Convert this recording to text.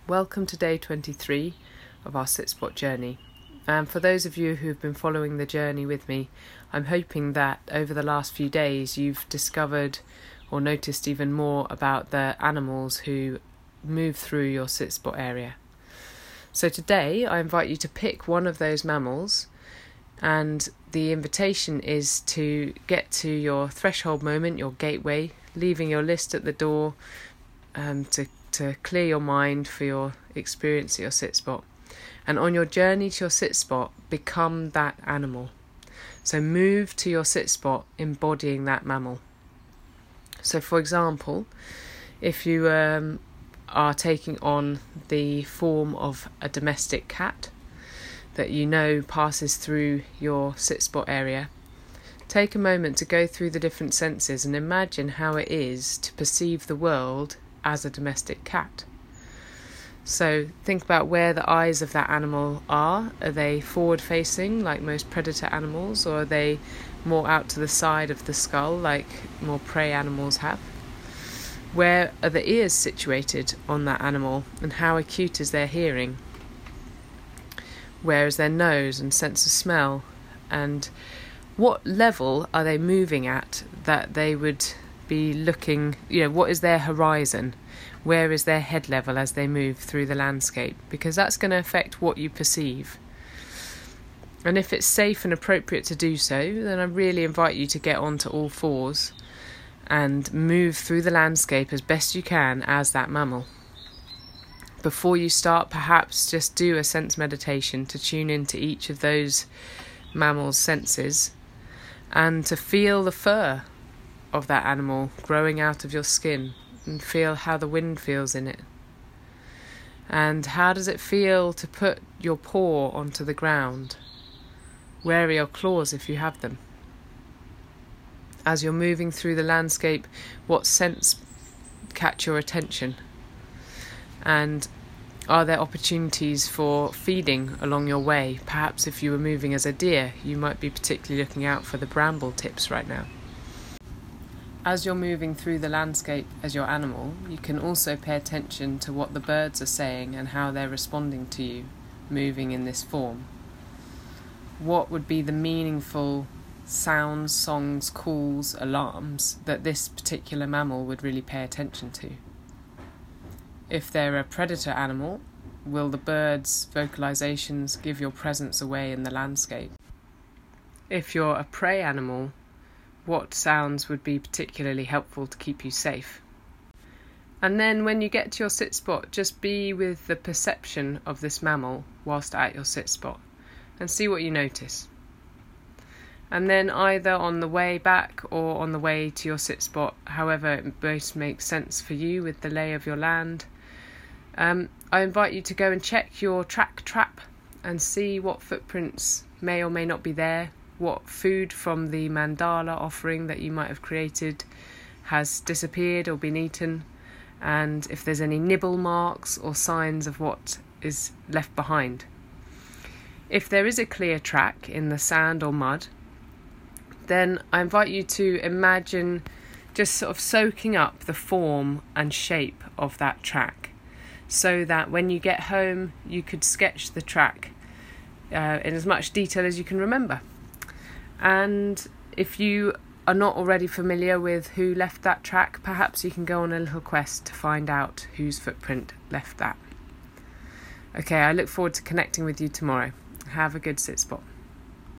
Welcome to day 23 of our Sit Spot journey. And for those of you who've been following the journey with me, I'm hoping that over the last few days you've discovered or noticed even more about the animals who move through your Sit Spot area. So today I invite you to pick one of those mammals, and the invitation is to get to your threshold moment, your gateway, leaving your list at the door to clear your mind for your experience at your sit spot. And on your journey to your sit spot, become that animal. So move to your sit spot embodying that mammal. So for example, if you are taking on the form of a domestic cat that you know passes through your sit spot area, take a moment to go through the different senses and imagine how it is to perceive the world as a domestic cat. So think about where the eyes of that animal are. Are they forward facing like most predator animals, or are they more out to the side of the skull like more prey animals have? Where are the ears situated on that animal, and how acute is their hearing? Where is their nose and sense of smell? And what level are they moving at that they would be looking, what is their horizon? Where is their head level as they move through the landscape? Because that's going to affect what you perceive. And if it's safe and appropriate to do so, then I really invite you to get onto all fours and move through the landscape as best you can as that mammal. Before you start, perhaps just do a sense meditation to tune into each of those mammals' senses and to feel the fur of that animal growing out of your skin, and feel how the wind feels in it. And how does it feel to put your paw onto the ground? Where are your claws if you have them? As you're moving through the landscape, what scents catch your attention? And are there opportunities for feeding along your way? Perhaps if you were moving as a deer, you might be particularly looking out for the bramble tips right now. As you're moving through the landscape as your animal, you can also pay attention to what the birds are saying and how they're responding to you, moving in this form. What would be the meaningful sounds, songs, calls, alarms that this particular mammal would really pay attention to? If they're a predator animal, will the birds' vocalizations give your presence away in the landscape? If you're a prey animal, what sounds would be particularly helpful to keep you safe? And then when you get to your sit spot, just be with the perception of this mammal whilst at your sit spot and see what you notice. And then either on the way back or on the way to your sit spot, however it most makes sense for you with the lay of your land, I invite you to go and check your track trap and see what footprints may or may not be there, what food from the mandala offering that you might have created has disappeared or been eaten, and if there's any nibble marks or signs of what is left behind. If there is a clear track in the sand or mud, then I invite you to imagine just sort of soaking up the form and shape of that track, so that when you get home you could sketch the track in as much detail as you can remember. And if you are not already familiar with who left that track, perhaps you can go on a little quest to find out whose footprint left that. Okay, I look forward to connecting with you tomorrow. Have a good sit spot.